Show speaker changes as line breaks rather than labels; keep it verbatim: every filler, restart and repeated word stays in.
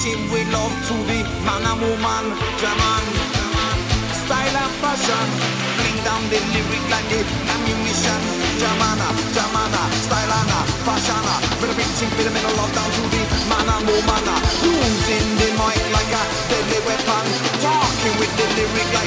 teaching we love to be man and woman, German. Style and fashion, fling down the lyric like the ammunition. Germana, Germana, style and fashion. With a big chink, with a middle love down to the man and woman. Using the mic like a deadly weapon, talking with the lyric